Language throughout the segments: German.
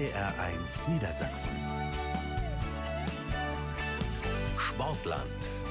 NDR1 Niedersachsen. Sportland.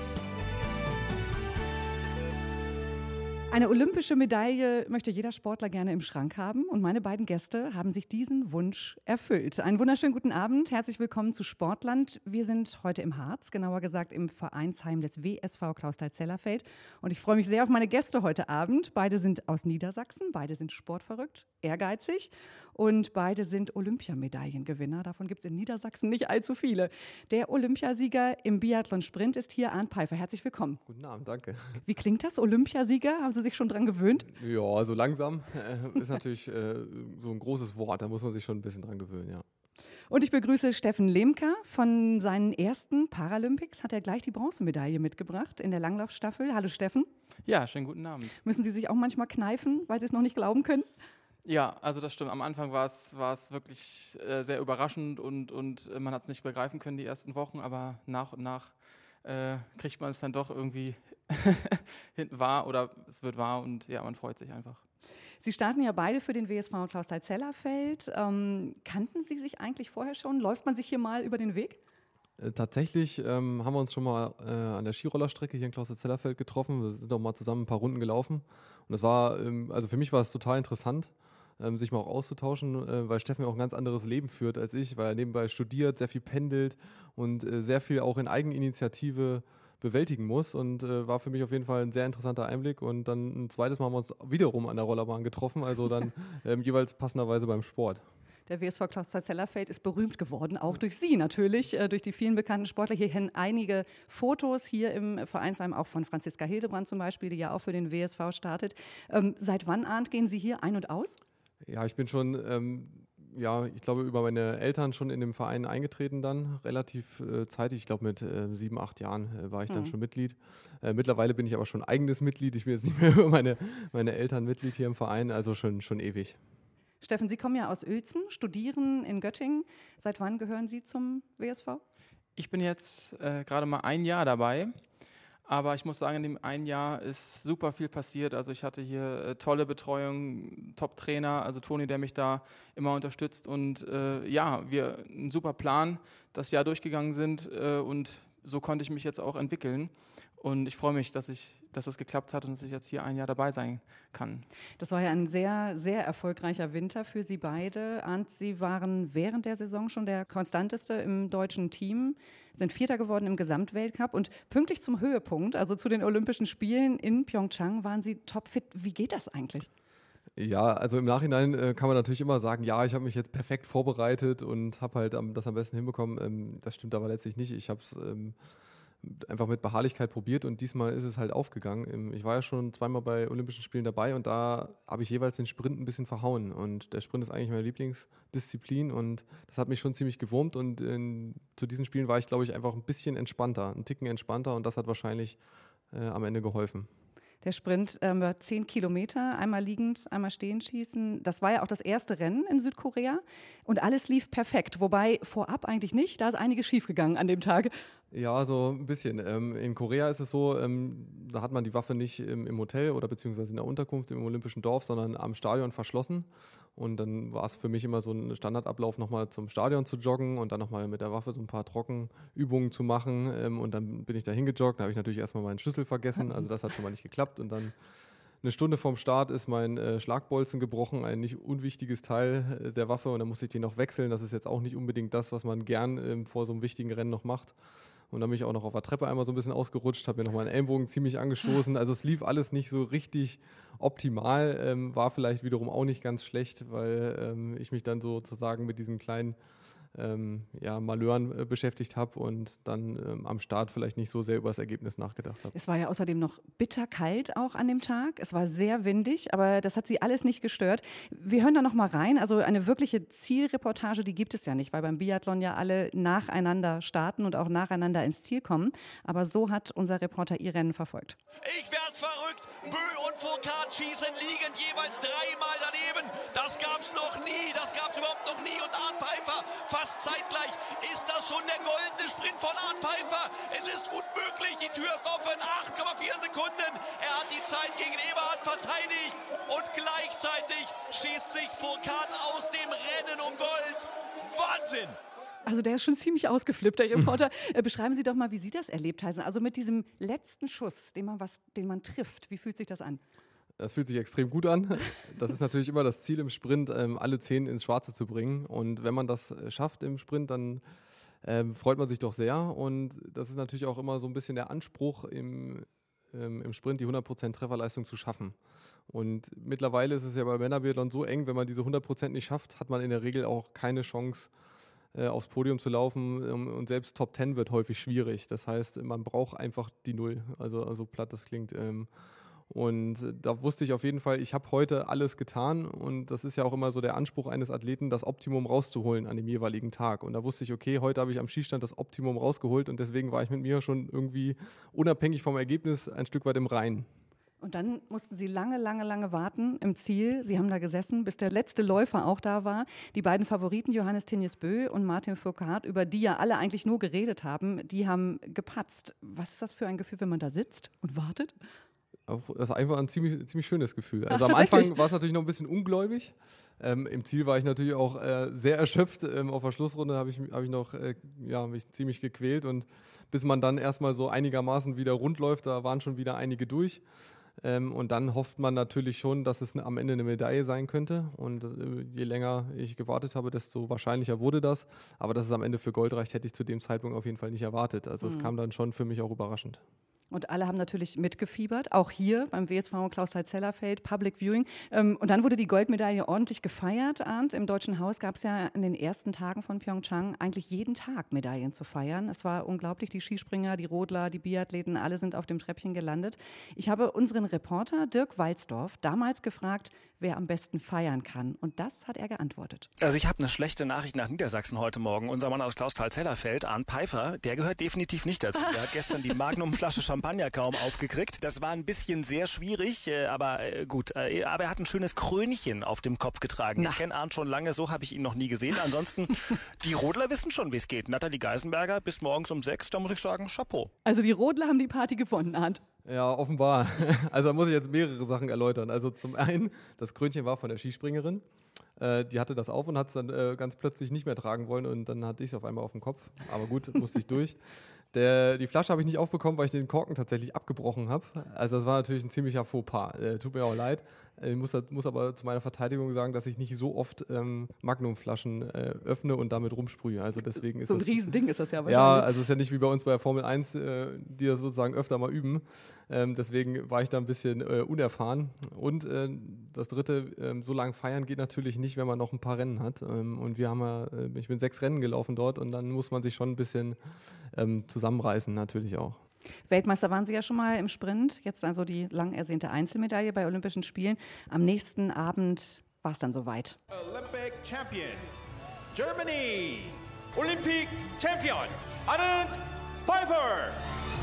Eine olympische Medaille möchte jeder Sportler gerne im Schrank haben und meine beiden Gäste haben sich diesen Wunsch erfüllt. Einen wunderschönen guten Abend, herzlich willkommen zu Sportland. Wir sind heute im Harz, genauer gesagt im Vereinsheim des WSV Clausthal-Zellerfeld und ich freue mich sehr auf meine Gäste heute Abend. Beide sind aus Niedersachsen, beide sind sportverrückt, ehrgeizig und beide sind Olympiamedaillengewinner. Davon gibt es in Niedersachsen nicht allzu viele. Der Olympiasieger im Biathlon-Sprint ist hier Arndt Peiffer. Herzlich willkommen. Guten Abend, danke. Wie klingt das, Olympiasieger? Haben Sie sich schon dran gewöhnt? Ja, so langsam ist natürlich so ein großes Wort, da muss man sich schon ein bisschen dran gewöhnen, ja. Und ich begrüße Steffen Lehmker. Von seinen ersten Paralympics hat er gleich die Bronzemedaille mitgebracht in der Langlaufstaffel. Hallo Steffen. Ja, schönen guten Abend. Müssen Sie sich auch manchmal kneifen, weil Sie es noch nicht glauben können? Ja, also das stimmt. Am Anfang war es wirklich sehr überraschend und man hat es nicht begreifen können die ersten Wochen, aber nach und nach kriegt man es dann doch irgendwie wahr oder es wird wahr und ja, man freut sich einfach. Sie starten ja beide für den WSV Clausthal-Zellerfeld. Kannten Sie sich eigentlich vorher schon? Läuft man sich hier mal über den Weg? Tatsächlich haben wir uns schon mal an der Skirollerstrecke hier in Clausthal-Zellerfeld getroffen. Wir sind auch mal zusammen ein paar Runden gelaufen. Und das war, also für mich war es total interessant, sich mal auch auszutauschen, weil Steffen ja auch ein ganz anderes Leben führt als ich, weil er nebenbei studiert, sehr viel pendelt und sehr viel auch in Eigeninitiative bewältigen muss und war für mich auf jeden Fall ein sehr interessanter Einblick und dann ein zweites Mal haben wir uns wiederum an der Rollerbahn getroffen, also dann jeweils passenderweise beim Sport. Der WSV Clausthal-Zellerfeld ist berühmt geworden, auch durch Sie natürlich, durch die vielen bekannten Sportler. Hier hängen einige Fotos hier im Vereinsheim, auch von Franziska Hildebrand zum Beispiel, die ja auch für den WSV startet. Seit wann, Arndt, gehen Sie hier ein- und aus? Ja, ich bin schon, ich glaube, über meine Eltern schon in dem Verein eingetreten dann, relativ zeitig. Ich glaube, mit 7, 8 Jahren war ich dann schon Mitglied. Mittlerweile bin ich aber schon eigenes Mitglied. Ich bin jetzt nicht mehr über meine Eltern Mitglied hier im Verein, also schon ewig. Steffen, Sie kommen ja aus Uelzen, studieren in Göttingen. Seit wann gehören Sie zum WSV? Ich bin jetzt gerade mal ein Jahr dabei. Aber ich muss sagen, in dem einen Jahr ist super viel passiert. Also ich hatte hier tolle Betreuung, Top-Trainer, also Toni, der mich da immer unterstützt. Und wir einen super Plan, das Jahr durchgegangen sind und so konnte ich mich jetzt auch entwickeln. Und ich freue mich, dass das geklappt hat und dass ich jetzt hier ein Jahr dabei sein kann. Das war ja ein sehr, sehr erfolgreicher Winter für Sie beide. Arndt, Sie waren während der Saison schon der konstanteste im deutschen Team, sind Vierter geworden im Gesamtweltcup und pünktlich zum Höhepunkt, also zu den Olympischen Spielen in Pyeongchang, waren Sie topfit. Wie geht das eigentlich? Ja, also im Nachhinein kann man natürlich immer sagen, ja, ich habe mich jetzt perfekt vorbereitet und habe halt das am besten hinbekommen. Das stimmt aber letztlich nicht. Ich habe es einfach mit Beharrlichkeit probiert und diesmal ist es halt aufgegangen. Ich war ja schon zweimal bei Olympischen Spielen dabei und da habe ich jeweils den Sprint ein bisschen verhauen und der Sprint ist eigentlich meine Lieblingsdisziplin und das hat mich schon ziemlich gewurmt und zu diesen Spielen war ich, glaube ich, einfach ein bisschen entspannter, einen Ticken entspannter und das hat wahrscheinlich am Ende geholfen. Der Sprint war 10 Kilometer, einmal liegend, einmal stehend schießen. Das war ja auch das erste Rennen in Südkorea und alles lief perfekt. Wobei vorab eigentlich nicht, da ist einiges schiefgegangen an dem Tag. Ja, so ein bisschen. In Korea ist es so, da hat man die Waffe nicht im Hotel oder beziehungsweise in der Unterkunft im Olympischen Dorf, sondern am Stadion verschlossen. Und dann war es für mich immer so ein Standardablauf, nochmal zum Stadion zu joggen und dann nochmal mit der Waffe so ein paar Trockenübungen zu machen. Und dann bin ich da hingejoggt, da habe ich natürlich erstmal meinen Schlüssel vergessen, also das hat schon mal nicht geklappt. Und dann eine Stunde vorm Start ist mein Schlagbolzen gebrochen, ein nicht unwichtiges Teil der Waffe und dann musste ich den noch wechseln. Das ist jetzt auch nicht unbedingt das, was man gern vor so einem wichtigen Rennen noch macht. Und dann bin ich auch noch auf der Treppe einmal so ein bisschen ausgerutscht, habe mir noch meinen Ellenbogen ziemlich angestoßen. Also es lief alles nicht so richtig optimal, war vielleicht wiederum auch nicht ganz schlecht, weil ich mich dann sozusagen mit diesen kleinen Malören beschäftigt habe und dann am Start vielleicht nicht so sehr über das Ergebnis nachgedacht habe. Es war ja außerdem noch bitterkalt auch an dem Tag. Es war sehr windig, aber das hat Sie alles nicht gestört. Wir hören da noch mal rein. Also eine wirkliche Zielreportage, die gibt es ja nicht, weil beim Biathlon ja alle nacheinander starten und auch nacheinander ins Ziel kommen. Aber so hat unser Reporter ihr Rennen verfolgt. Ich werd verrückt. Bö und Foucault schießen liegend jeweils 3-mal daneben. Das gab's noch nie. Das gab's überhaupt noch nie. Und Arndt Peiffer fast zeitgleich. Ist das schon der goldene Sprint von Arndt Peiffer? Es ist unmöglich. Die Tür ist offen. 8,4 Sekunden. Er hat die Zeit gegen Eberhard verteidigt. Und gleichzeitig schießt sich Foucault aus dem Rennen um Gold. Wahnsinn! Also der ist schon ziemlich ausgeflippt, der Reporter. Beschreiben Sie doch mal, wie Sie das erlebt haben. Also mit diesem letzten Schuss, den man trifft. Wie fühlt sich das an? Das fühlt sich extrem gut an. Das ist natürlich immer das Ziel im Sprint, alle 10 ins Schwarze zu bringen. Und wenn man das schafft im Sprint, dann freut man sich doch sehr. Und das ist natürlich auch immer so ein bisschen der Anspruch im Sprint, die 100% Trefferleistung zu schaffen. Und mittlerweile ist es ja bei Männerbiathlon so eng, wenn man diese 100% nicht schafft, hat man in der Regel auch keine Chance, aufs Podium zu laufen. Und selbst Top 10 wird häufig schwierig. Das heißt, man braucht einfach die Null. Also platt das klingt. Und da wusste ich auf jeden Fall, ich habe heute alles getan und das ist ja auch immer so der Anspruch eines Athleten, das Optimum rauszuholen an dem jeweiligen Tag. Und da wusste ich, okay, heute habe ich am Schießstand das Optimum rausgeholt und deswegen war ich mit mir schon irgendwie unabhängig vom Ergebnis ein Stück weit im Reinen. Und dann mussten Sie lange, lange, lange warten im Ziel. Sie haben da gesessen, bis der letzte Läufer auch da war. Die beiden Favoriten, Johannes Tinjes-Bö und Martin Fourcade, über die ja alle eigentlich nur geredet haben, die haben gepatzt. Was ist das für ein Gefühl, wenn man da sitzt und wartet? Das ist einfach ein ziemlich schönes Gefühl. Also am Anfang war es natürlich noch ein bisschen ungläubig. Im Ziel war ich natürlich auch sehr erschöpft. Auf der Schlussrunde habe ich noch mich ziemlich gequält. Und bis man dann erstmal so einigermaßen wieder rund läuft, da waren schon wieder einige durch. Und dann hofft man natürlich schon, dass es am Ende eine Medaille sein könnte. Und je länger ich gewartet habe, desto wahrscheinlicher wurde das. Aber dass es am Ende für Gold reicht, hätte ich zu dem Zeitpunkt auf jeden Fall nicht erwartet. Also es kam dann schon für mich auch überraschend. Und alle haben natürlich mitgefiebert, auch hier beim WSV Clausthal-Zellerfeld, Public Viewing. Und dann wurde die Goldmedaille ordentlich gefeiert, Arndt. Im Deutschen Haus gab es ja in den ersten Tagen von Pyeongchang eigentlich jeden Tag Medaillen zu feiern. Es war unglaublich, die Skispringer, die Rodler, die Biathleten, alle sind auf dem Treppchen gelandet. Ich habe unseren Reporter Dirk Walsdorf damals gefragt, wer am besten feiern kann. Und das hat er geantwortet. Also ich habe eine schlechte Nachricht nach Niedersachsen heute Morgen. Unser Mann aus Clausthal-Zellerfeld, Arndt Pfeiffer, der gehört definitiv nicht dazu. Der hat gestern die Magnum-Flasche Champagner kaum aufgekriegt. Das war ein bisschen sehr schwierig, aber gut. Aber er hat ein schönes Krönchen auf dem Kopf getragen. Ich kenne Arndt schon lange, so habe ich ihn noch nie gesehen. Ansonsten, die Rodler wissen schon, wie es geht. Nathalie Geisenberger bis morgens um 6, da muss ich sagen, Chapeau. Also die Rodler haben die Party gewonnen, Arndt. Ja, offenbar. Also da muss ich jetzt mehrere Sachen erläutern. Also zum einen, das Krönchen war von der Skispringerin. Die hatte das auf und hat es dann ganz plötzlich nicht mehr tragen wollen und dann hatte ich es auf einmal auf dem Kopf. Aber gut, musste ich durch. Die Flasche habe ich nicht aufbekommen, weil ich den Korken tatsächlich abgebrochen habe. Also das war natürlich ein ziemlicher Fauxpas. Tut mir auch leid. Ich muss aber zu meiner Verteidigung sagen, dass ich nicht so oft Magnumflaschen öffne und damit rumsprühe. Also deswegen ist so ein Riesending ist das ja wahrscheinlich. Ja, also es ist ja nicht wie bei uns bei der Formel 1, die das sozusagen öfter mal üben. Deswegen war ich da ein bisschen unerfahren. Und das Dritte, so lange feiern geht natürlich nicht, wenn man noch ein paar Rennen hat. Und ich bin 6 Rennen gelaufen dort und dann muss man sich schon ein bisschen zusammenreißen natürlich auch. Weltmeister waren Sie ja schon mal im Sprint, jetzt also die lang ersehnte Einzelmedaille bei Olympischen Spielen. Am nächsten Abend war es dann soweit. Olympic Champion, Germany, Olympic Champion, Arndt Pfeiffer.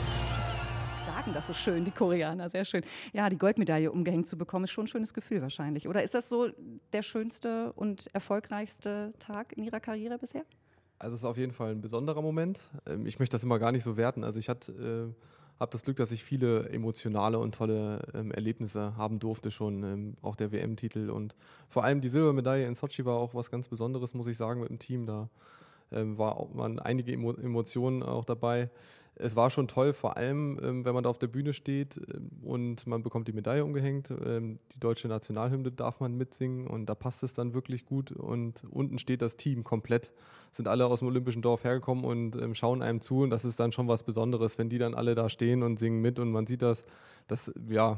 Sagen das so schön, die Koreaner, sehr schön. Ja, die Goldmedaille umgehängt zu bekommen, ist schon ein schönes Gefühl wahrscheinlich. Oder ist das so der schönste und erfolgreichste Tag in Ihrer Karriere bisher? Also es ist auf jeden Fall ein besonderer Moment. Ich möchte das immer gar nicht so werten. Also ich habe das Glück, dass ich viele emotionale und tolle Erlebnisse haben durfte schon. Auch der WM-Titel und vor allem die Silbermedaille in Sochi war auch was ganz Besonderes, muss ich sagen, mit dem Team. Da waren einige Emotionen auch dabei. Es war schon toll, vor allem, wenn man da auf der Bühne steht und man bekommt die Medaille umgehängt. Die deutsche Nationalhymne darf man mitsingen und da passt es dann wirklich gut. Und unten steht das Team komplett. Sind alle aus dem Olympischen Dorf hergekommen und schauen einem zu. Und das ist dann schon was Besonderes, wenn die dann alle da stehen und singen mit und man sieht das. Das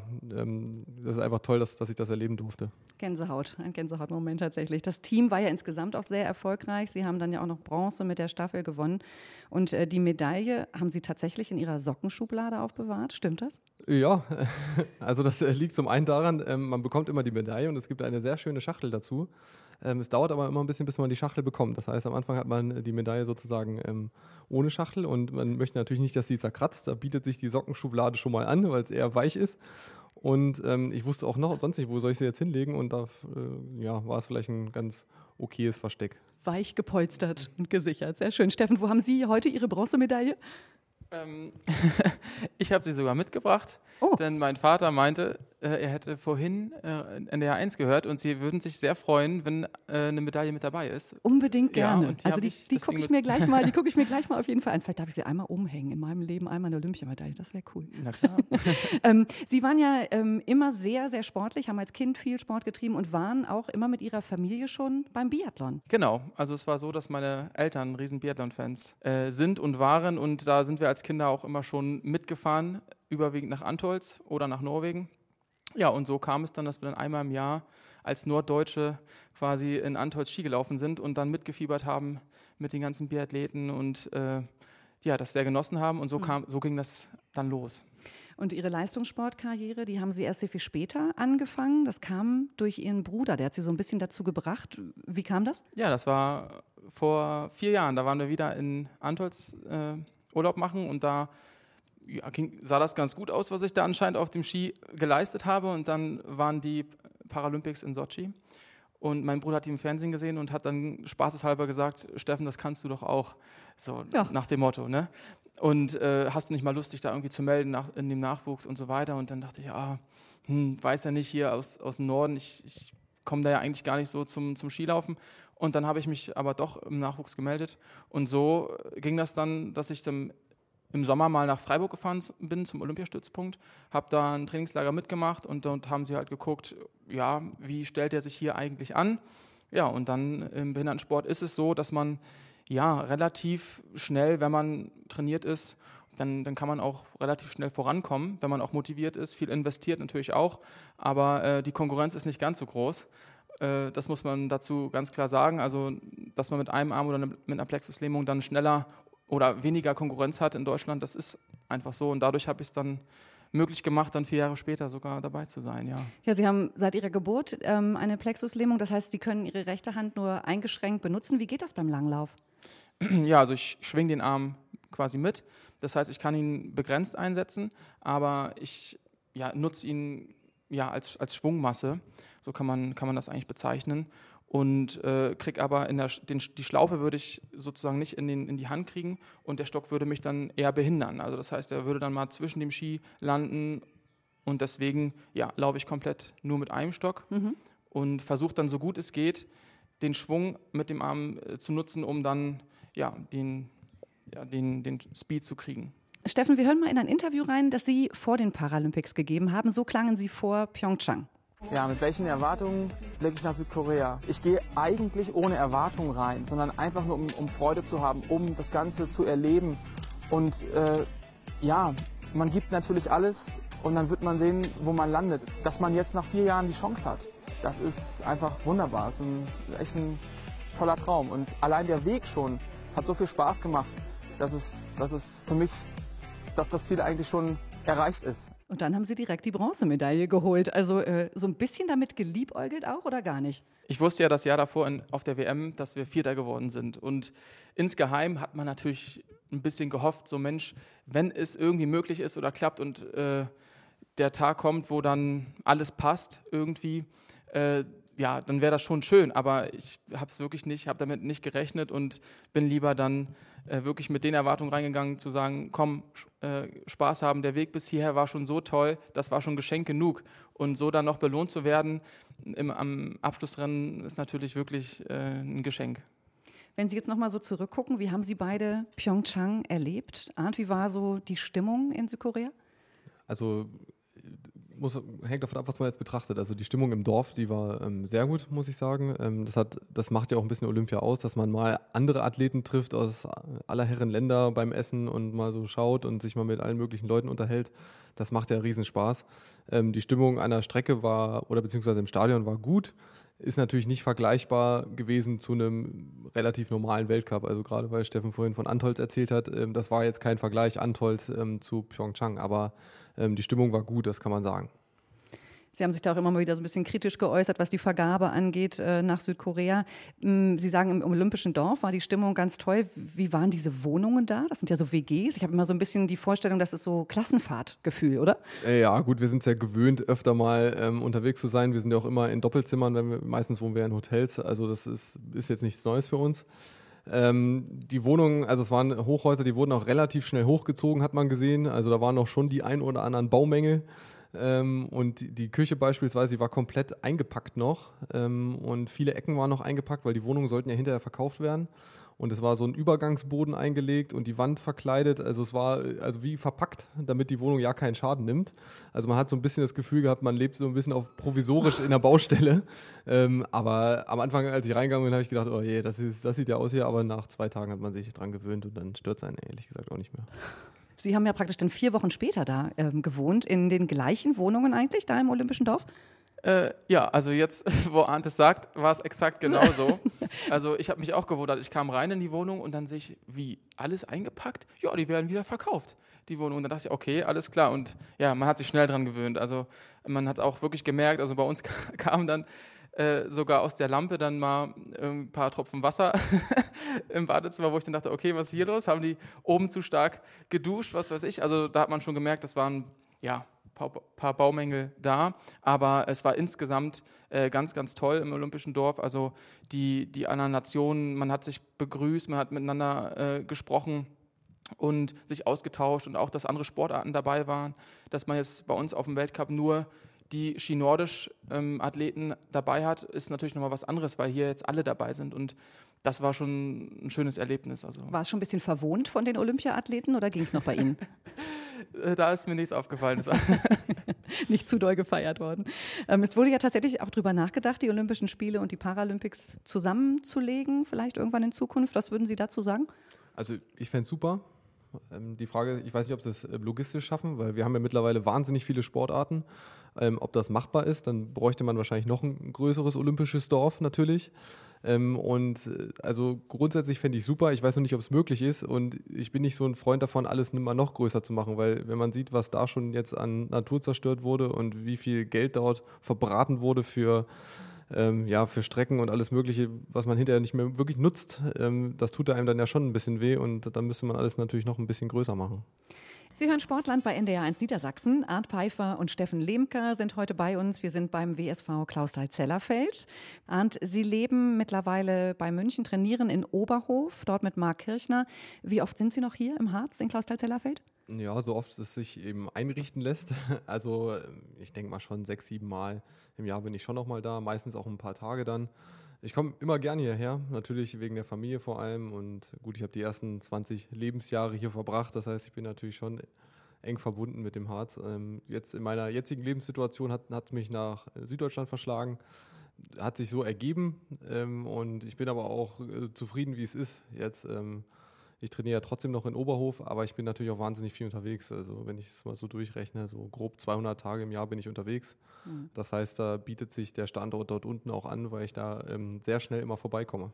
ist einfach toll, dass ich das erleben durfte. Gänsehaut, ein Gänsehautmoment tatsächlich. Das Team war ja insgesamt auch sehr erfolgreich. Sie haben dann ja auch noch Bronze mit der Staffel gewonnen. Und die Medaille haben Sie tatsächlich in Ihrer Sockenschublade aufbewahrt. Stimmt das? Ja, also das liegt zum einen daran, man bekommt immer die Medaille und es gibt eine sehr schöne Schachtel dazu. Es dauert aber immer ein bisschen, bis man die Schachtel bekommt. Das heißt, am Anfang hat man die Medaille sozusagen ohne Schachtel und man möchte natürlich nicht, dass die zerkratzt. Da bietet sich die Sockenschublade schon mal an, weil es eher weich ist. Und ich wusste auch noch sonst nicht, wo soll ich sie jetzt hinlegen und da war es vielleicht ein ganz okayes Versteck. Weich gepolstert und gesichert. Sehr schön. Steffen, wo haben Sie heute Ihre Bronzemedaille? Ich habe sie sogar mitgebracht, denn mein Vater meinte, er hätte vorhin NDR 1 gehört und sie würden sich sehr freuen, wenn eine Medaille mit dabei ist. Unbedingt gerne. Ja, und also die gucke ich mir gleich mal, auf jeden Fall an. Vielleicht darf ich sie einmal umhängen in meinem Leben, einmal eine Olympiamedaille. Das wäre cool. Na klar. Sie waren ja immer sehr, sehr sportlich, haben als Kind viel Sport getrieben und waren auch immer mit Ihrer Familie schon beim Biathlon. Genau, also es war so, dass meine Eltern riesen Biathlon-Fans sind und waren und da sind wir als Kinder auch immer schon mitgefahren, überwiegend nach Antholz oder nach Norwegen. Ja, und so kam es dann, dass wir dann einmal im Jahr als Norddeutsche quasi in Antholz Ski gelaufen sind und dann mitgefiebert haben mit den ganzen Biathleten und das sehr genossen haben und so ging das dann los. Und Ihre Leistungssportkarriere, die haben Sie erst sehr viel später angefangen. Das kam durch Ihren Bruder, der hat Sie so ein bisschen dazu gebracht. Wie kam das? Ja, das war vor 4 Jahren. Da waren wir wieder in Antholz Urlaub machen und da sah das ganz gut aus, was ich da anscheinend auf dem Ski geleistet habe. Und dann waren die Paralympics in Sochi. Und mein Bruder hat die im Fernsehen gesehen und hat dann spaßeshalber gesagt, Steffen, das kannst du doch auch. So nach dem Motto, ne? Und hast du nicht mal Lust, dich da irgendwie zu melden in dem Nachwuchs und so weiter. Und dann dachte ich, weiß ja nicht, hier aus dem Norden, ich komme da ja eigentlich gar nicht so zum Skilaufen. Und dann habe ich mich aber doch im Nachwuchs gemeldet. Und so ging das dann, dass ich dann im Sommer mal nach Freiburg gefahren bin zum Olympiastützpunkt, habe da ein Trainingslager mitgemacht und dort haben sie halt geguckt, ja, wie stellt er sich hier eigentlich an? Ja, und dann im Behindertensport ist es so, dass man relativ schnell, wenn man trainiert ist, dann kann man auch relativ schnell vorankommen, wenn man auch motiviert ist, viel investiert natürlich auch, aber die Konkurrenz ist nicht ganz so groß. Das muss man dazu ganz klar sagen, also dass man mit einem Arm oder mit einer Plexuslähmung dann schneller oder weniger Konkurrenz hat in Deutschland, das ist einfach so. Und dadurch habe ich es dann möglich gemacht, dann 4 Jahre später sogar dabei zu sein, ja. Ja, Sie haben seit Ihrer Geburt eine Plexuslähmung, das heißt, Sie können Ihre rechte Hand nur eingeschränkt benutzen. Wie geht das beim Langlauf? Ja, also ich schwinge den Arm quasi mit. Das heißt, ich kann ihn begrenzt einsetzen, aber ich nutze ihn als Schwungmasse. So kann man das eigentlich bezeichnen. Und kriege aber die Schlaufe würde ich sozusagen nicht in die Hand kriegen und der Stock würde mich dann eher behindern. Also das heißt, er würde dann mal zwischen dem Ski landen und deswegen laufe ich komplett nur mit einem Stock und versuche dann so gut es geht, den Schwung mit dem Arm zu nutzen, um dann den Speed zu kriegen. Steffen, wir hören mal in ein Interview rein, das Sie vor den Paralympics gegeben haben. So klangen Sie vor Pyeongchang. Ja, mit welchen Erwartungen blicke ich nach Südkorea? Ich gehe eigentlich ohne Erwartung rein, sondern einfach nur, um Freude zu haben, um das Ganze zu erleben. Und man gibt natürlich alles und dann wird man sehen, wo man landet. Dass man jetzt nach 4 Jahren die Chance hat, das ist einfach wunderbar. Das ist echt ein toller Traum. Und allein der Weg schon hat so viel Spaß gemacht, dass das Ziel eigentlich schon erreicht ist. Und dann haben Sie direkt die Bronzemedaille geholt. Also so ein bisschen damit geliebäugelt auch oder gar nicht? Ich wusste ja das Jahr davor auf der WM, dass wir Vierter geworden sind. Und insgeheim hat man natürlich ein bisschen gehofft, so Mensch, wenn es irgendwie möglich ist oder klappt und der Tag kommt, wo dann alles passt irgendwie, dann wäre das schon schön. Aber ich habe es wirklich nicht, habe damit nicht gerechnet und bin lieber dann wirklich mit den Erwartungen reingegangen, zu sagen, komm, Spaß haben, der Weg bis hierher war schon so toll, das war schon Geschenk genug. Und so dann noch belohnt zu werden am Abschlussrennen ist natürlich wirklich ein Geschenk. Wenn Sie jetzt nochmal so zurückgucken, wie haben Sie beide Pyeongchang erlebt? Arndt, wie war so die Stimmung in Südkorea? Also hängt davon ab, was man jetzt betrachtet. Also die Stimmung im Dorf, die war sehr gut, muss ich sagen. Das macht ja auch ein bisschen Olympia aus, dass man mal andere Athleten trifft aus aller Herren Länder beim Essen und mal so schaut und sich mal mit allen möglichen Leuten unterhält. Das macht ja Riesenspaß. Die Stimmung an der Strecke beziehungsweise im Stadion war gut. Ist natürlich nicht vergleichbar gewesen zu einem relativ normalen Weltcup. Also gerade weil Steffen vorhin von Antholz erzählt hat, das war jetzt kein Vergleich Antholz zu Pyeongchang, aber die Stimmung war gut, das kann man sagen. Sie haben sich da auch immer mal wieder so ein bisschen kritisch geäußert, was die Vergabe angeht nach Südkorea. Sie sagen, im Olympischen Dorf war die Stimmung ganz toll. Wie waren diese Wohnungen da? Das sind ja so WGs. Ich habe immer so ein bisschen die Vorstellung, das ist so Klassenfahrtgefühl, oder? Ja, gut, wir sind es ja gewöhnt, öfter mal unterwegs zu sein. Wir sind ja auch immer in Doppelzimmern, meistens wohnen wir in Hotels. Also das ist jetzt nichts Neues für uns. Die Wohnungen, also es waren Hochhäuser, die wurden auch relativ schnell hochgezogen, hat man gesehen. Also da waren auch schon die ein oder anderen Baumängel. Und die Küche beispielsweise, die war komplett eingepackt noch. Und viele Ecken waren noch eingepackt, weil die Wohnungen sollten ja hinterher verkauft werden. Und es war so ein Übergangsboden eingelegt und die Wand verkleidet. Also es war also wie verpackt, damit die Wohnung ja keinen Schaden nimmt. Also man hat so ein bisschen das Gefühl gehabt, man lebt so ein bisschen auf provisorisch in der Baustelle. Aber am Anfang, als ich reingegangen bin, habe ich gedacht, oh je, das sieht ja aus hier. Aber nach 2 Tagen hat man sich dran gewöhnt und dann stört es einen ehrlich gesagt auch nicht mehr. Sie haben ja praktisch dann 4 Wochen später da gewohnt, in den gleichen Wohnungen eigentlich, da im Olympischen Dorf? Ja, also jetzt, wo Arndt es sagt, war es exakt genauso. Also ich habe mich auch gewundert. Ich kam rein in die Wohnung und dann sehe ich, wie, alles eingepackt? Ja, die werden wieder verkauft, die Wohnung. Und dann dachte ich, okay, alles klar. Und ja, man hat sich schnell dran gewöhnt. Also man hat auch wirklich gemerkt, also bei uns kam dann sogar aus der Lampe dann mal ein paar Tropfen Wasser im Badezimmer, wo ich dann dachte, okay, was ist hier los? Haben die oben zu stark geduscht, was weiß ich? Also da hat man schon gemerkt, das waren, ja, paar Baumängel da, aber es war insgesamt ganz, ganz toll im Olympischen Dorf. Also die anderen Nationen, man hat sich begrüßt, man hat miteinander gesprochen und sich ausgetauscht und auch, dass andere Sportarten dabei waren, dass man jetzt bei uns auf dem Weltcup nur die Ski-Nordisch-Athleten dabei hat, ist natürlich nochmal was anderes, weil hier jetzt alle dabei sind und das war schon ein schönes Erlebnis. Also. War es schon ein bisschen verwohnt von den Olympia-Athleten oder ging es noch bei Ihnen? Da ist mir nichts aufgefallen. Das war nicht zu doll gefeiert worden. Es wurde ja tatsächlich auch darüber nachgedacht, die Olympischen Spiele und die Paralympics zusammenzulegen, vielleicht irgendwann in Zukunft. Was würden Sie dazu sagen? Also ich fände es super. Die Frage, ich weiß nicht, ob sie es logistisch schaffen, weil wir haben ja mittlerweile wahnsinnig viele Sportarten. Ob das machbar ist, dann bräuchte man wahrscheinlich noch ein größeres olympisches Dorf natürlich. Also grundsätzlich fände ich super. Ich weiß noch nicht, ob es möglich ist und ich bin nicht so ein Freund davon, alles immer noch größer zu machen, weil wenn man sieht, was da schon jetzt an Natur zerstört wurde und wie viel Geld dort verbraten wurde für Strecken und alles Mögliche, was man hinterher nicht mehr wirklich nutzt, das tut einem dann ja schon ein bisschen weh und dann müsste man alles natürlich noch ein bisschen größer machen. Sie hören Sportland bei NDR 1 Niedersachsen. Arndt Peifer und Steffen Lehmker sind heute bei uns. Wir sind beim WSV Clausthal-Zellerfeld. Arndt, Sie leben mittlerweile bei München, trainieren in Oberhof, dort mit Marc Kirchner. Wie oft sind Sie noch hier im Harz in Clausthal-Zellerfeld? Ja, so oft es sich eben einrichten lässt. Also ich denke mal schon 6, 7 Mal im Jahr bin ich schon noch mal da, meistens auch ein paar Tage dann. Ich komme immer gerne hierher, natürlich wegen der Familie vor allem und gut, ich habe die ersten 20 Lebensjahre hier verbracht, das heißt, ich bin natürlich schon eng verbunden mit dem Harz. Jetzt in meiner jetzigen Lebenssituation hat es mich nach Süddeutschland verschlagen, hat sich so ergeben und ich bin aber auch zufrieden, wie es ist jetzt. Ich trainiere ja trotzdem noch in Oberhof, aber ich bin natürlich auch wahnsinnig viel unterwegs. Also wenn ich es mal so durchrechne, so grob 200 Tage im Jahr bin ich unterwegs. Mhm. Das heißt, da bietet sich der Standort dort unten auch an, weil ich da sehr schnell immer vorbeikomme.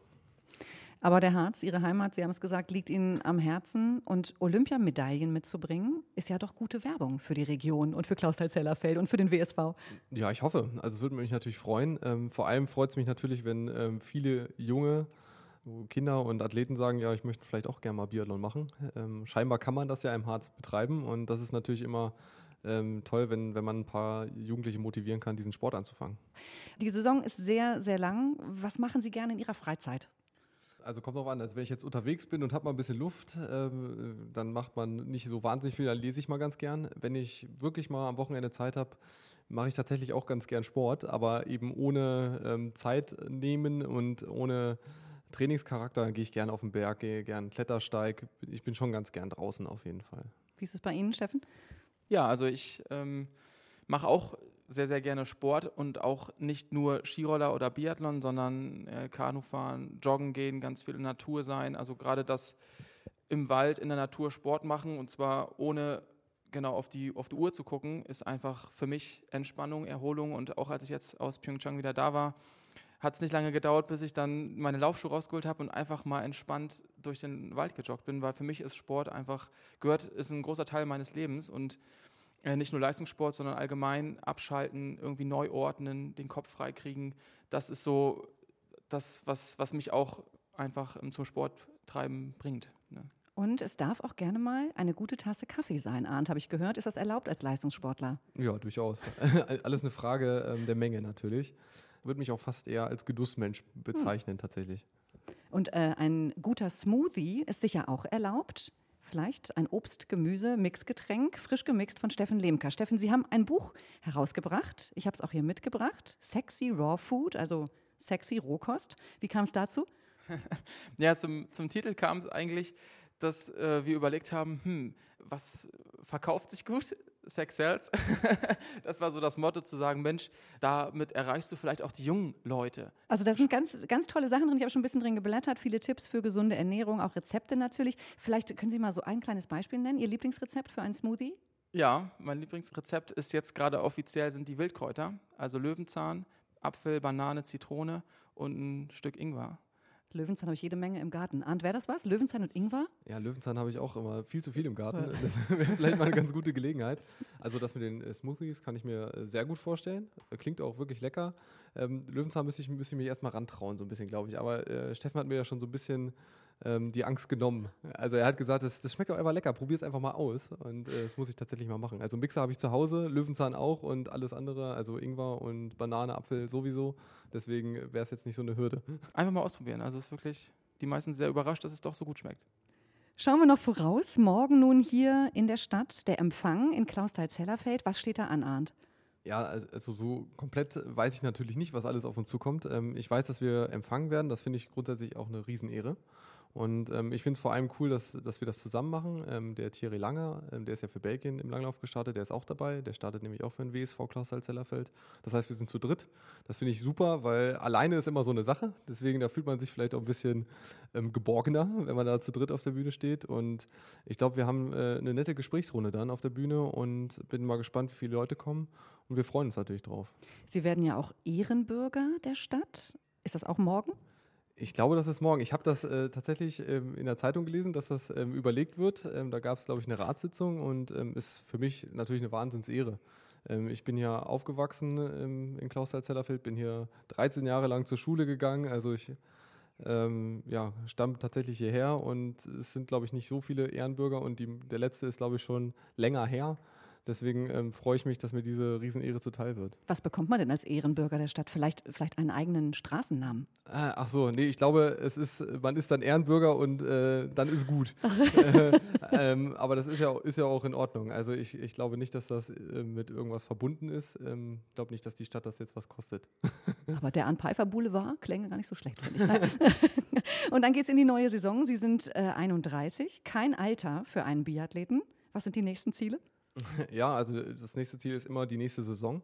Aber der Harz, Ihre Heimat, Sie haben es gesagt, liegt Ihnen am Herzen. Und Olympiamedaillen mitzubringen, ist ja doch gute Werbung für die Region und für Clausthal-Zellerfeld und für den WSV. Ja, ich hoffe. Also es würde mich natürlich freuen. Vor allem freut es mich natürlich, wenn viele junge Kinder und Athleten sagen, ja, ich möchte vielleicht auch gerne mal Biathlon machen. Scheinbar kann man das ja im Harz betreiben und das ist natürlich immer toll, wenn man ein paar Jugendliche motivieren kann, diesen Sport anzufangen. Die Saison ist sehr, sehr lang. Was machen Sie gerne in Ihrer Freizeit? Also kommt drauf an, also wenn ich jetzt unterwegs bin und habe mal ein bisschen Luft, dann macht man nicht so wahnsinnig viel, dann lese ich mal ganz gern. Wenn ich wirklich mal am Wochenende Zeit habe, mache ich tatsächlich auch ganz gern Sport, aber eben ohne Zeit nehmen und ohne Trainingscharakter, dann gehe ich gerne auf den Berg, gehe gerne Klettersteig. Ich bin schon ganz gern draußen auf jeden Fall. Wie ist es bei Ihnen, Steffen? Ja, also ich mache auch sehr, sehr gerne Sport und auch nicht nur Skiroller oder Biathlon, sondern Kanufahren, Joggen gehen, ganz viel in der Natur sein. Also gerade das im Wald, in der Natur Sport machen und zwar ohne genau auf die Uhr zu gucken, ist einfach für mich Entspannung, Erholung und auch als ich jetzt aus Pyeongchang wieder da war, hat es nicht lange gedauert, bis ich dann meine Laufschuhe rausgeholt habe und einfach mal entspannt durch den Wald gejoggt bin, weil für mich ist Sport einfach, ist ein großer Teil meines Lebens und nicht nur Leistungssport, sondern allgemein abschalten, irgendwie neu ordnen, den Kopf freikriegen. Das ist so das, was mich auch einfach zum Sporttreiben bringt. Ne? Und es darf auch gerne mal eine gute Tasse Kaffee sein, Arndt, habe ich gehört. Ist das erlaubt als Leistungssportler? Ja, durchaus. Alles eine Frage der Menge natürlich. Würde mich auch fast eher als Genussmensch bezeichnen tatsächlich. Und ein guter Smoothie ist sicher auch erlaubt. vielleicht ein Obst-Gemüse-Mixgetränk, frisch gemixt von Steffen Lehmker. Steffen, Sie haben ein Buch herausgebracht. Ich habe es auch hier mitgebracht. Sexy Raw Food, also sexy Rohkost. Wie kam es dazu? Ja, zum Titel kam es eigentlich, dass wir überlegt haben, was verkauft sich gut? Sex sells. Das war so das Motto, zu sagen, Mensch, damit erreichst du vielleicht auch die jungen Leute. Also da sind ganz, ganz tolle Sachen drin. Ich habe schon ein bisschen drin geblättert. Viele Tipps für gesunde Ernährung, auch Rezepte natürlich. Vielleicht können Sie mal so ein kleines Beispiel nennen. Ihr Lieblingsrezept für einen Smoothie? Ja, mein Lieblingsrezept ist jetzt gerade offiziell sind die Wildkräuter. Also Löwenzahn, Apfel, Banane, Zitrone und ein Stück Ingwer. Löwenzahn habe ich jede Menge im Garten. Ahnt, wäre das was? Löwenzahn und Ingwer? Ja, Löwenzahn habe ich auch immer viel zu viel im Garten. Das wäre vielleicht mal eine ganz gute Gelegenheit. Also das mit den Smoothies kann ich mir sehr gut vorstellen. Klingt auch wirklich lecker. Löwenzahn müsste ich mich erstmal rantrauen, so ein bisschen, glaube ich. Aber Steffen hat mir ja schon so ein bisschen die Angst genommen. Also er hat gesagt, das schmeckt auch einfach lecker, probier es einfach mal aus. Und das muss ich tatsächlich mal machen. Also einen Mixer habe ich zu Hause, Löwenzahn auch und alles andere, also Ingwer und Banane, Apfel sowieso. Deswegen wäre es jetzt nicht so eine Hürde. Einfach mal ausprobieren. Also es ist wirklich, die meisten sind sehr überrascht, dass es doch so gut schmeckt. Schauen wir noch voraus. Morgen nun hier in der Stadt der Empfang in Clausthal-Zellerfeld. Was steht da an, Arndt? Ja, also so komplett weiß ich natürlich nicht, was alles auf uns zukommt. Ich weiß, dass wir empfangen werden. Das finde ich grundsätzlich auch eine Riesenehre. Und ich finde es vor allem cool, dass wir das zusammen machen. Der Thierry Langer, der ist ja für Belgien im Langlauf gestartet, der ist auch dabei. Der startet nämlich auch für den WSV Clausthal-Zellerfeld. Das heißt, wir sind zu dritt. Das finde ich super, weil alleine ist immer so eine Sache. Deswegen, da fühlt man sich vielleicht auch ein bisschen geborgener, wenn man da zu dritt auf der Bühne steht. Und ich glaube, wir haben eine nette Gesprächsrunde dann auf der Bühne und bin mal gespannt, wie viele Leute kommen. Und wir freuen uns natürlich drauf. Sie werden ja auch Ehrenbürger der Stadt. Ist das auch morgen? Ich glaube, das ist morgen. Ich habe das tatsächlich in der Zeitung gelesen, dass das überlegt wird. Da gab es, glaube ich, eine Ratssitzung und ist für mich natürlich eine Wahnsinnsehre. Ich bin ja aufgewachsen in Clausthal-Zellerfeld, bin hier 13 Jahre lang zur Schule gegangen. Also ich stamme tatsächlich hierher und es sind, glaube ich, nicht so viele Ehrenbürger und der letzte ist, glaube ich, schon länger her. Deswegen freue ich mich, dass mir diese Riesenehre zuteil wird. Was bekommt man denn als Ehrenbürger der Stadt? Vielleicht einen eigenen Straßennamen? Ach so, nee, ich glaube, man ist dann Ehrenbürger und dann ist gut. Aber das ist ja auch in Ordnung. Also ich glaube nicht, dass das mit irgendwas verbunden ist. Ich glaube nicht, dass die Stadt das jetzt was kostet. Aber der Arndt Pfeiffer Boulevard klänge gar nicht so schlecht, finde ich. Und dann geht es in die neue Saison. Sie sind 31, kein Alter für einen Biathleten. Was sind die nächsten Ziele? Ja, also das nächste Ziel ist immer die nächste Saison.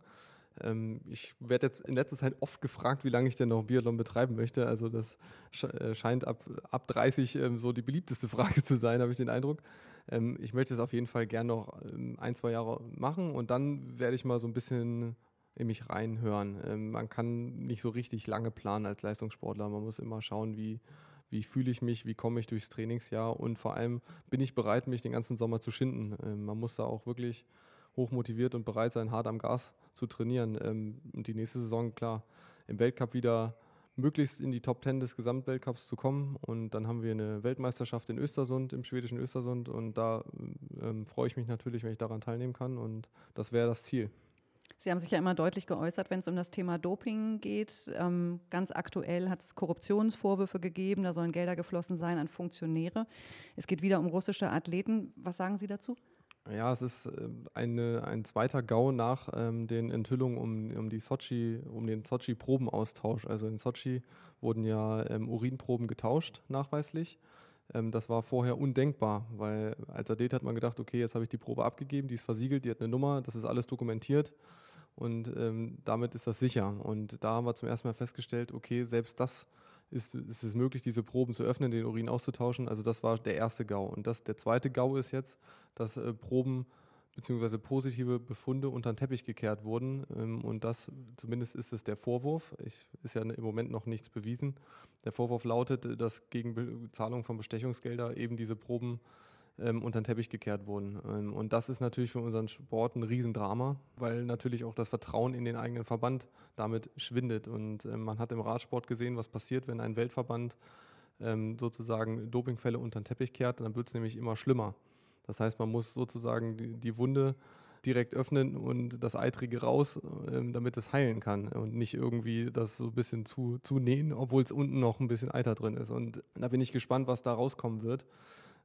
Ich werde jetzt in letzter Zeit oft gefragt, wie lange ich denn noch Biathlon betreiben möchte. Also das scheint ab 30 so die beliebteste Frage zu sein, habe ich den Eindruck. Ich möchte es auf jeden Fall gern noch 1-2 Jahre machen und dann werde ich mal so ein bisschen in mich reinhören. Man kann nicht so richtig lange planen als Leistungssportler. Man muss immer schauen, wie fühle ich mich, wie komme ich durchs Trainingsjahr und vor allem bin ich bereit, mich den ganzen Sommer zu schinden. Man muss da auch wirklich hochmotiviert und bereit sein, hart am Gas zu trainieren. Und die nächste Saison, klar, im Weltcup wieder möglichst in die Top 10 des Gesamtweltcups zu kommen. Und dann haben wir eine Weltmeisterschaft in Östersund, im schwedischen Östersund. Und da freue ich mich natürlich, wenn ich daran teilnehmen kann. Und das wäre das Ziel. Sie haben sich ja immer deutlich geäußert, wenn es um das Thema Doping geht. Ganz aktuell hat es Korruptionsvorwürfe gegeben, da sollen Gelder geflossen sein an Funktionäre. Es geht wieder um russische Athleten. Was sagen Sie dazu? Ja, es ist ein zweiter GAU nach den Enthüllungen um den Sochi-Probenaustausch. Also in Sochi wurden ja Urinproben getauscht, nachweislich. Das war vorher undenkbar, weil als Athlet hat man gedacht, okay, jetzt habe ich die Probe abgegeben, die ist versiegelt, die hat eine Nummer, das ist alles dokumentiert und damit ist das sicher. Und da haben wir zum ersten Mal festgestellt, okay, selbst das ist es möglich, diese Proben zu öffnen, den Urin auszutauschen. Also das war der erste GAU. Und der zweite GAU ist jetzt, dass Proben bzw. positive Befunde unter den Teppich gekehrt wurden. Und das, zumindest ist es der Vorwurf, ist ja im Moment noch nichts bewiesen. Der Vorwurf lautet, dass gegen Bezahlung von Bestechungsgelder eben diese Proben unter den Teppich gekehrt wurden. Und das ist natürlich für unseren Sport ein Riesendrama, weil natürlich auch das Vertrauen in den eigenen Verband damit schwindet. Und man hat im Radsport gesehen, was passiert, wenn ein Weltverband sozusagen Dopingfälle unter den Teppich kehrt, dann wird es nämlich immer schlimmer. Das heißt, man muss sozusagen die Wunde direkt öffnen und das Eitrige raus, damit es heilen kann und nicht irgendwie das so ein bisschen zu nähen, obwohl es unten noch ein bisschen Eiter drin ist. Und da bin ich gespannt, was da rauskommen wird.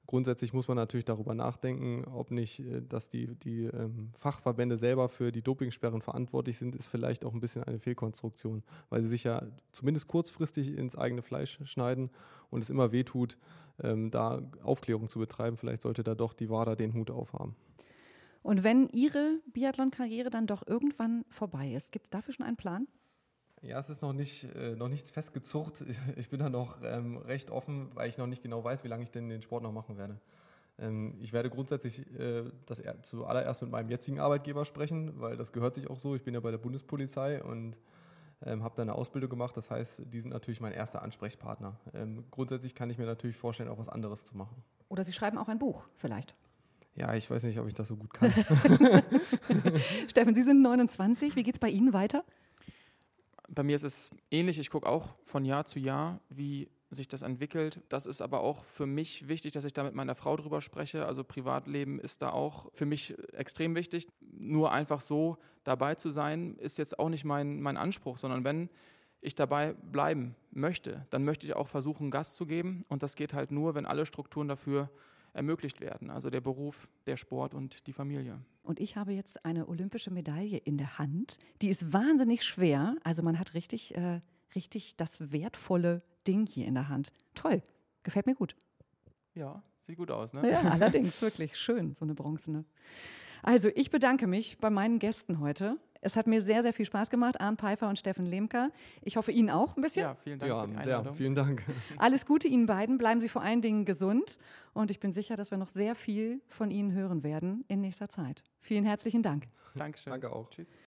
Grundsätzlich muss man natürlich darüber nachdenken, ob nicht, dass die Fachverbände selber für die Dopingsperren verantwortlich sind, ist vielleicht auch ein bisschen eine Fehlkonstruktion, weil sie sich ja zumindest kurzfristig ins eigene Fleisch schneiden und es immer wehtut, da Aufklärung zu betreiben. Vielleicht sollte da doch die WADA den Hut aufhaben. Und wenn Ihre Biathlon-Karriere dann doch irgendwann vorbei ist, gibt es dafür schon einen Plan? Ja, es ist noch nichts festgezurrt. Ich bin da noch recht offen, weil ich noch nicht genau weiß, wie lange ich denn den Sport noch machen werde. Ich werde grundsätzlich zuallererst mit meinem jetzigen Arbeitgeber sprechen, weil das gehört sich auch so. Ich bin ja bei der Bundespolizei und habe da eine Ausbildung gemacht. Das heißt, die sind natürlich mein erster Ansprechpartner. Grundsätzlich kann ich mir natürlich vorstellen, auch was anderes zu machen. Oder Sie schreiben auch ein Buch vielleicht? Ja, ich weiß nicht, ob ich das so gut kann. Steffen, Sie sind 29. Wie geht es bei Ihnen weiter? Bei mir ist es ähnlich. Ich gucke auch von Jahr zu Jahr, wie sich das entwickelt. Das ist aber auch für mich wichtig, dass ich da mit meiner Frau drüber spreche. Also Privatleben ist da auch für mich extrem wichtig. Nur einfach so dabei zu sein, ist jetzt auch nicht mein Anspruch, sondern wenn ich dabei bleiben möchte, dann möchte ich auch versuchen, Gas zu geben. Und das geht halt nur, wenn alle Strukturen dafür ermöglicht werden. Also der Beruf, der Sport und die Familie. Und ich habe jetzt eine olympische Medaille in der Hand. Die ist wahnsinnig schwer. Also man hat richtig das wertvolle Ding hier in der Hand. Toll, gefällt mir gut. Ja, sieht gut aus, ne? Ja, allerdings, wirklich schön, so eine bronzene. Also ich bedanke mich bei meinen Gästen heute. Es hat mir sehr, sehr viel Spaß gemacht, Arnd Peifer und Steffen Lemker. Ich hoffe, Ihnen auch ein bisschen. Ja, vielen Dank für die Einladung. Vielen Dank. Alles Gute Ihnen beiden. Bleiben Sie vor allen Dingen gesund. Und ich bin sicher, dass wir noch sehr viel von Ihnen hören werden in nächster Zeit. Vielen herzlichen Dank. Dankeschön. Danke auch. Tschüss.